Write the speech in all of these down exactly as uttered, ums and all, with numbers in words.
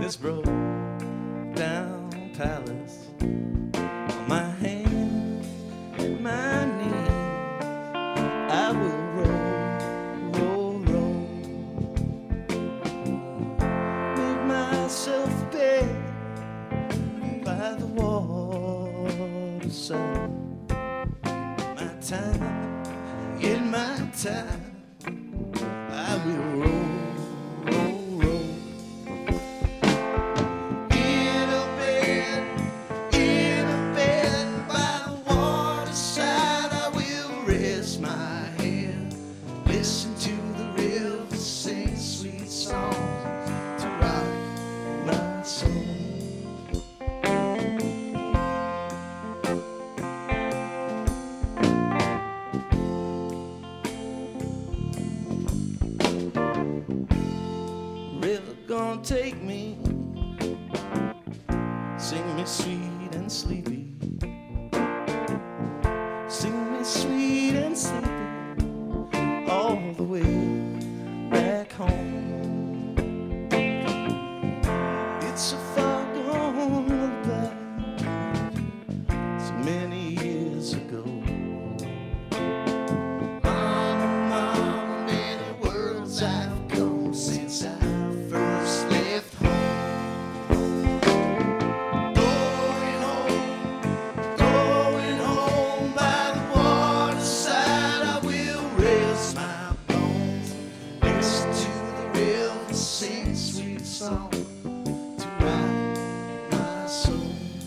this broke down palace on my hands and my knees. I will roll, roll, roll, make myself a bed by the waterside. My time, in my time, I will roll. Listen to the river sing sweet songs to rock my soul. River gonna take me, sing me sweet and sleepy, sing me sweet and sleepy all the way back home. It's a far gone lullaby, so many years ago. Mama, mama, many worlds I've gone since I first left home. Going home, going home by the waterside, I will rest my bones, listen to the river sing sweet song to rock my soul.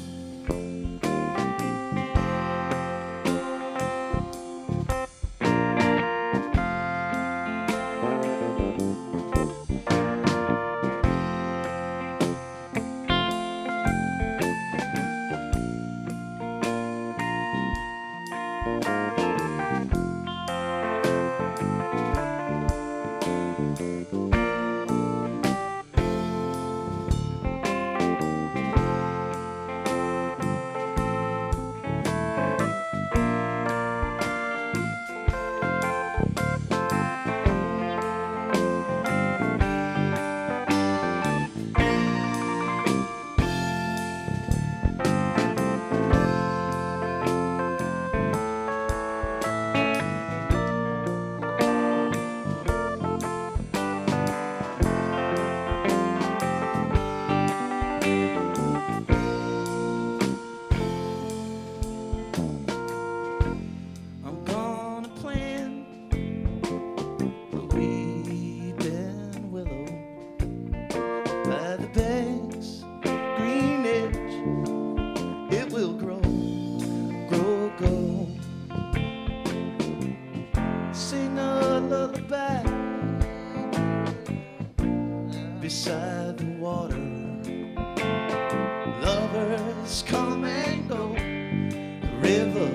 By the banks, green edge, it will grow, grow, grow. Sing a lullaby beside the water. Lovers come and go, the river.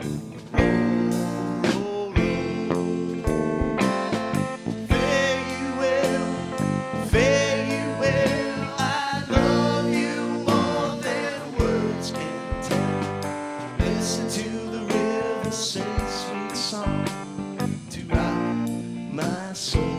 Listen to the river sing sweet song to rock my soul.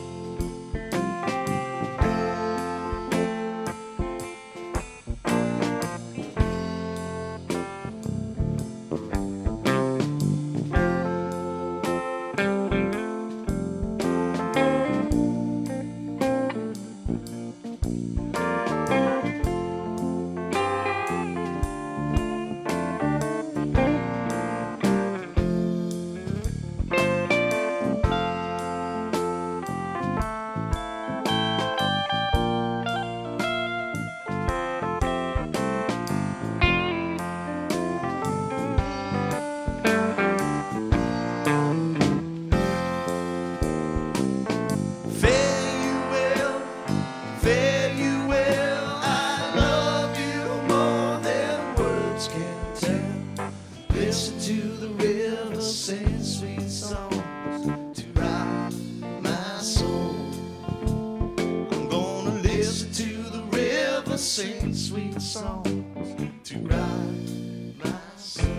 Listen to the river sing sweet songs to rock my soul. I'm gonna listen to the river sing sweet songs to rock my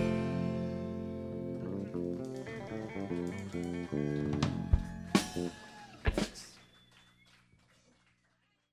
soul.